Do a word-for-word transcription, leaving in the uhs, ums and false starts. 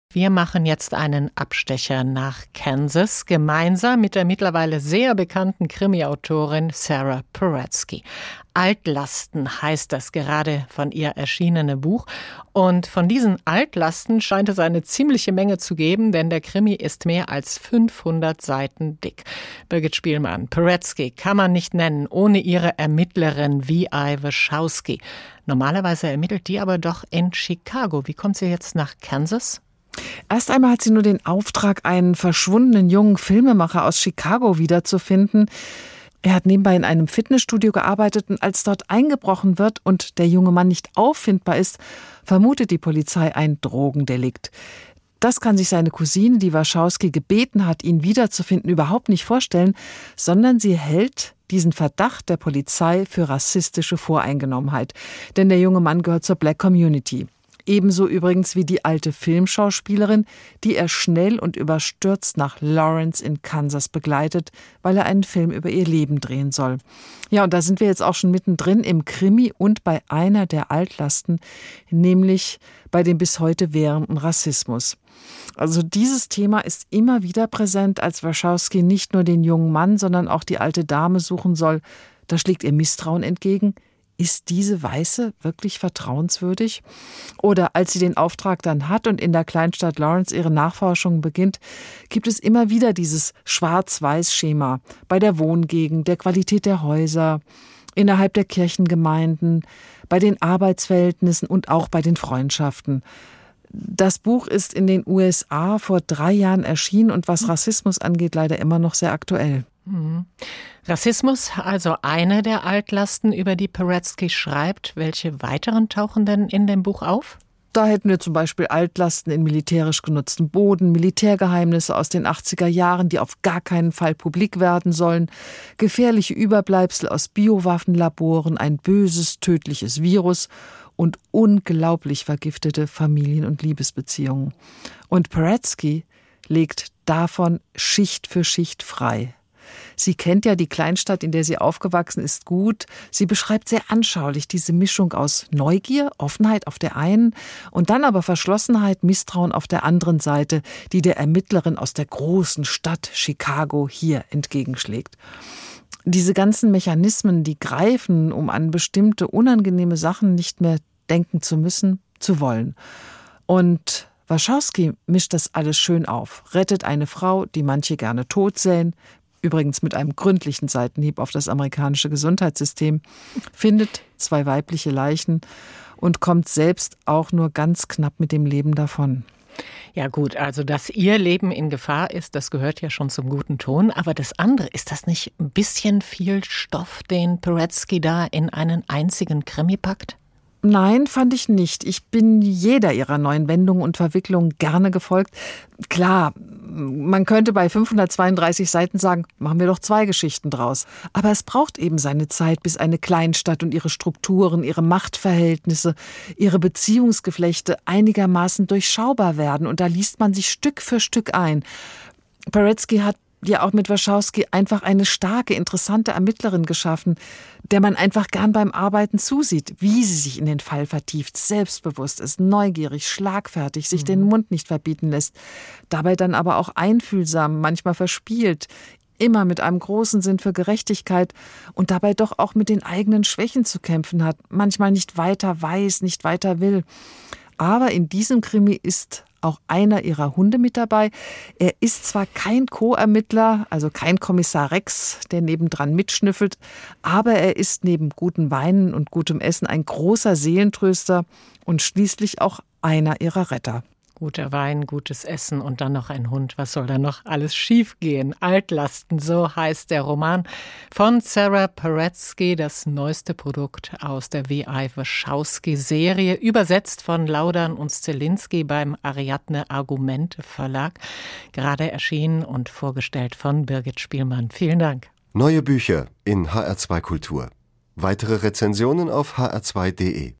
Wir machen jetzt einen Abstecher nach Kansas, gemeinsam mit der mittlerweile sehr bekannten Krimi-Autorin Sarah Paretsky. Altlasten heißt das gerade von ihr erschienene Buch. Und von diesen Altlasten scheint es eine ziemliche Menge zu geben, denn der Krimi ist mehr als fünfhundert Seiten dick. Birgit Spielmann, Paretsky kann man nicht nennen, ohne ihre Ermittlerin V I Warshawski. Normalerweise ermittelt die aber doch in Chicago. Wie kommt sie jetzt nach Kansas? Erst einmal hat sie nur den Auftrag, einen verschwundenen jungen Filmemacher aus Chicago wiederzufinden. Er hat nebenbei in einem Fitnessstudio gearbeitet und als dort eingebrochen wird und der junge Mann nicht auffindbar ist, vermutet die Polizei ein Drogendelikt. Das kann sich seine Cousine, die Warshawski gebeten hat, ihn wiederzufinden, überhaupt nicht vorstellen, sondern sie hält diesen Verdacht der Polizei für rassistische Voreingenommenheit. Denn der junge Mann gehört zur Black Community. Ebenso übrigens wie die alte Filmschauspielerin, die er schnell und überstürzt nach Lawrence in Kansas begleitet, weil er einen Film über ihr Leben drehen soll. Ja, und da sind wir jetzt auch schon mittendrin im Krimi und bei einer der Altlasten, nämlich bei dem bis heute währenden Rassismus. Also dieses Thema ist immer wieder präsent, als Warshawski nicht nur den jungen Mann, sondern auch die alte Dame suchen soll. Da schlägt ihr Misstrauen entgegen. Ist diese Weiße wirklich vertrauenswürdig? Oder als sie den Auftrag dann hat und in der Kleinstadt Lawrence ihre Nachforschungen beginnt, gibt es immer wieder dieses Schwarz-Weiß-Schema bei der Wohngegend, der Qualität der Häuser, innerhalb der Kirchengemeinden, bei den Arbeitsverhältnissen und auch bei den Freundschaften. Das Buch ist in den U S A vor drei Jahren erschienen und was Rassismus angeht, leider immer noch sehr aktuell. Mhm. Rassismus, also eine der Altlasten, über die Paretsky schreibt. Welche weiteren tauchen denn in dem Buch auf? Da hätten wir zum Beispiel Altlasten in militärisch genutztem Boden, Militärgeheimnisse aus den achtziger Jahren, die auf gar keinen Fall publik werden sollen, gefährliche Überbleibsel aus Biowaffenlaboren, ein böses, tödliches Virus und unglaublich vergiftete Familien- und Liebesbeziehungen. Und Paretsky legt davon Schicht für Schicht frei. Sie kennt ja die Kleinstadt, in der sie aufgewachsen ist, gut. Sie beschreibt sehr anschaulich diese Mischung aus Neugier, Offenheit auf der einen und dann aber Verschlossenheit, Misstrauen auf der anderen Seite, die der Ermittlerin aus der großen Stadt Chicago hier entgegenschlägt. Diese ganzen Mechanismen, die greifen, um an bestimmte unangenehme Sachen nicht mehr denken zu müssen, zu wollen. Und Warshawski mischt das alles schön auf, rettet eine Frau, die manche gerne tot sähen, übrigens mit einem gründlichen Seitenhieb auf das amerikanische Gesundheitssystem, findet zwei weibliche Leichen und kommt selbst auch nur ganz knapp mit dem Leben davon. Ja gut, also dass ihr Leben in Gefahr ist, das gehört ja schon zum guten Ton. Aber das andere, ist das nicht ein bisschen viel Stoff, den Paretsky da in einen einzigen Krimi packt? Nein, fand ich nicht. Ich bin jeder ihrer neuen Wendungen und Verwicklungen gerne gefolgt. Klar, man könnte bei fünfhundertzweiunddreißig Seiten sagen, machen wir doch zwei Geschichten draus. Aber es braucht eben seine Zeit, bis eine Kleinstadt und ihre Strukturen, ihre Machtverhältnisse, ihre Beziehungsgeflechte einigermaßen durchschaubar werden. Und da liest man sich Stück für Stück ein. Paretsky hat ja auch mit Warshawski einfach eine starke, interessante Ermittlerin geschaffen, der man einfach gern beim Arbeiten zusieht, wie sie sich in den Fall vertieft, selbstbewusst ist, neugierig, schlagfertig, sich mhm. den Mund nicht verbieten lässt, dabei dann aber auch einfühlsam, manchmal verspielt, immer mit einem großen Sinn für Gerechtigkeit und dabei doch auch mit den eigenen Schwächen zu kämpfen hat, manchmal nicht weiter weiß, nicht weiter will. Aber in diesem Krimi ist auch einer ihrer Hunde mit dabei. Er ist zwar kein Co-Ermittler, also kein Kommissar Rex, der nebendran mitschnüffelt, aber er ist neben guten Weinen und gutem Essen ein großer Seelentröster und schließlich auch einer ihrer Retter. Guter Wein, gutes Essen und dann noch ein Hund. Was soll da noch alles schiefgehen? Altlasten, so heißt der Roman von Sarah Paretsky, das neueste Produkt aus der V I Warshawski-Serie, übersetzt von Laudan und Zielinski beim Ariadne Argumente Verlag. Gerade erschienen und vorgestellt von Birgit Spielmann. Vielen Dank. Neue Bücher in H R zwei Kultur. Weitere Rezensionen auf h r zwei punkt de.